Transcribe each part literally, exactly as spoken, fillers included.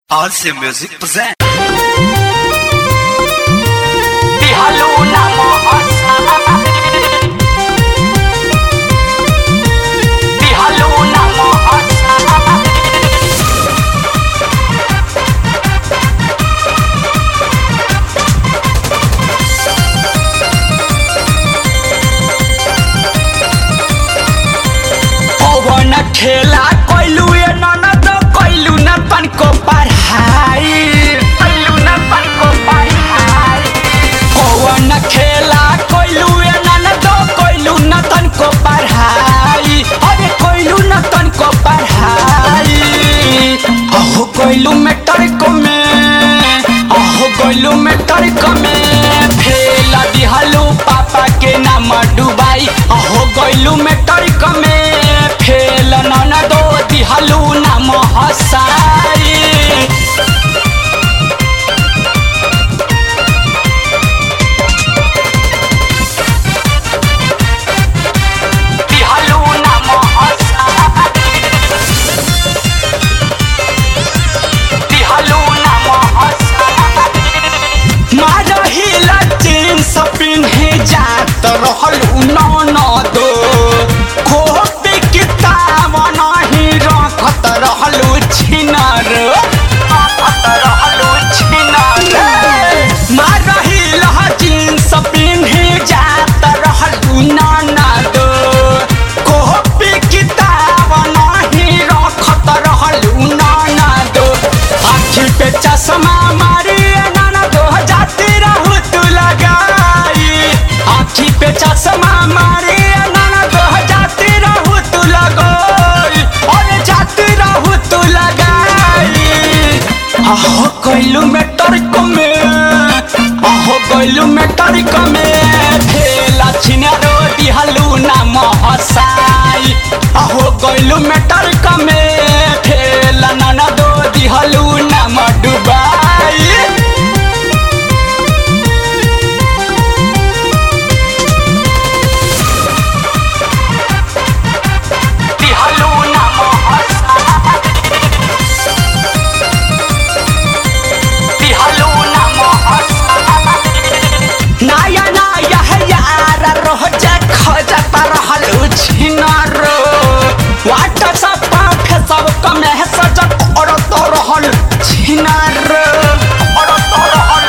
R C Music present. Dihallo namo asa. Dihallo namo asa. ओवन खेला कोइलू ए ननद कोइलू न तनको पढ़ाई कोइलू न तनको पढ़ाई ओवन खेला कोइलू ए ननद कोइलू न तनको पढ़ाई अरे कोइलू न तनको पढ़ाई अहो कोइलू में टरको में अहो कोइलू में टरको में फेला दिहलू पापा के नाम डुबाई अहो कोइलू में टरको में फेल ननदो दिहलू नाम हसाई दिहलू नाम हसाई दिहलू नाम हसाई मारही लचिन सपिन्हे जात रहलू ननदो रहलू छिनार रखत रहलू छिनार मारही लहचिन सपिन्हे जात रहलू ननद कॉपी किताब नहीं रखत रहलू ननद आँखी पे चश्मा मारी ननद जाती रहू तू लगाई आँखी पे चश्मा मारी ननद जाती रहू तू लगाई और जाती रहू तू लगाई आहो कोइलू में टरको में आहो कोइलू में टरको में फेला छिनारो दिहलू नाम हसाई आहो कोइलू में टरको में फेला ननदो दिहलू नाम डुबाई दिहलू नाम हसाई दिहलू नाम हसाई नाया नाया है यार रह जा खजत रहलू छिनार व्हाट्सएप पे सब कमे है सजत और तो रहल छिनार और तो रहल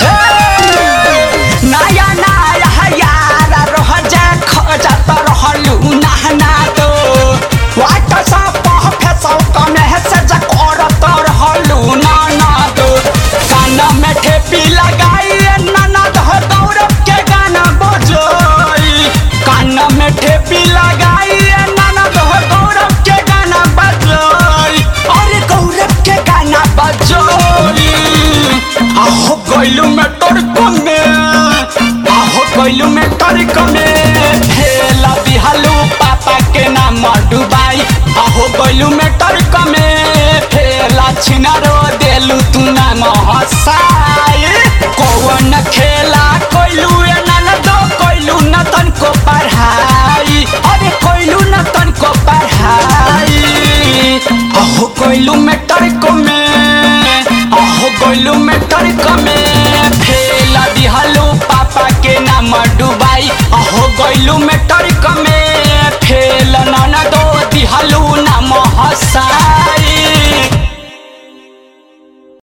नाया नाया है यार रह जा खजत रहलू नहना तो व्हाट्सएप पे सब कमे है सजत और तो रहलू नाना तो कान में ठेपी लगाई ननद हो गौरव के गाना बजोई कान में ठेपी लगाई ननद हो गौरव के गाना बजोई अरे गौरव के गाना बजोई आहो कोइलू में टरको में आहो कोइलू में टरको में फेला दिहलू पापा के नाम डुबाई आहो कोइलू में टरको में फेला छिनारो देलू तू नाम हसाई कौन खेला कोइलू ए ननदो कोइलू न तनको पढ़ाई अरे कोइलू न तनको पढ़ाई आहो कोइलू में टरको में आहो कोइलू में टरको में फेला दिहलू पापा के नाम डुबाई आहो कोइलू में टरको में फेल ननदो दिहलू नाम हसाई।